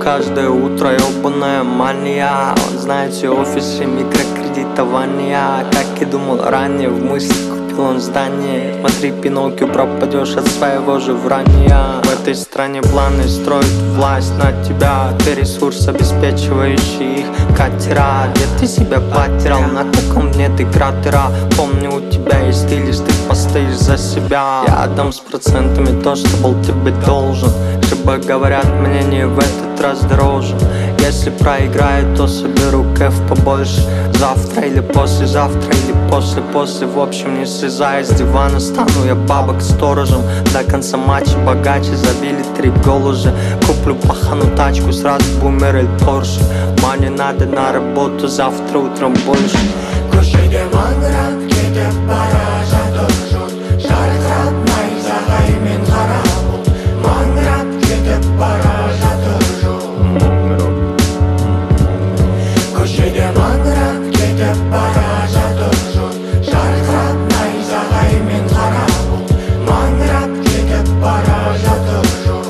каждое утро ебаная мания. Он знает все офисы микрокредитования. Как и думал ранее, в мыслях купил он здание. Смотри, Пиноккио, пропадешь от своего же вранья. В этой стране планы строят власть над тебя. Ты ресурс, обеспечивающий их катера. Где ты себя потерял, на каком дне ты кратера? Помню, у тебя есть стиль, ты постоишь за себя. Я отдам с процентами то, что был тебе должен. Чтобы говорят, мнение в этот раз дороже. Если проиграю, то соберу кэф побольше. Завтра или послезавтра, или после. В общем, не слезая с дивана, стану я бабок сторожем. До конца матча богаче, забили 3 гола уже. Куплю пахану тачку, сразу бумер или Порше. Мне надо на работу, завтра утром больше. Көшеде маңырап кетіп бара жатыр жұрт. Жарқырап найзағай мен қара бұлт. Маңырап кетіп бара жатыр жұрт. Көшеде маңырап кетіп бара жатыр жұрт. Жарқырап найзағай мен қара бұлт. Маңырап кетіп бара жатыр жұрт.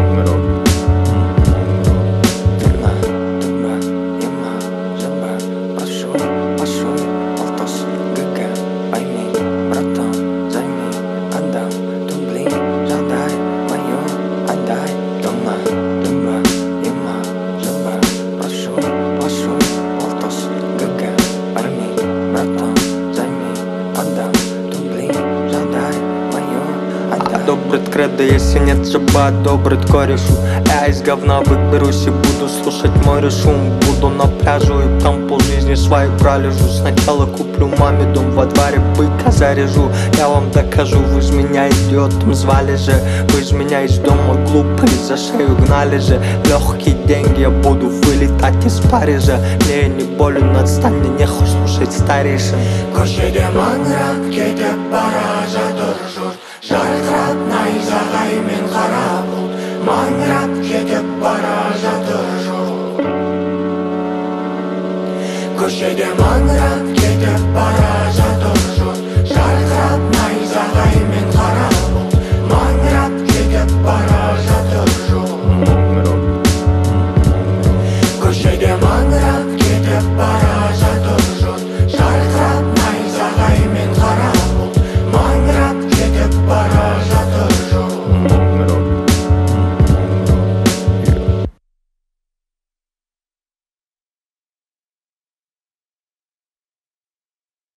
Одобрит кредо, если нет, чтобы одобрит корешу. Я из говна выберусь и буду слушать море шум. Буду на пляжу и там полжизни своей пролежу. Сначала куплю маме дом, во дворе быка заряжу. Я вам докажу, вы ж меня идиотом звали же. Вы ж меня из дома глупые за шею гнали же. Легкие деньги, я буду вылетать из Парижа. Не болен, отстань, мне нехуй слушать старейшин. Көшеде маңырап кетіп бара жатыр жұрт. Жарқырап найзағай мен қара бұлт. Маңырап кетіп бара жатыр жұрт. Көшеде маңырап кетіп бара жатыр жұрт.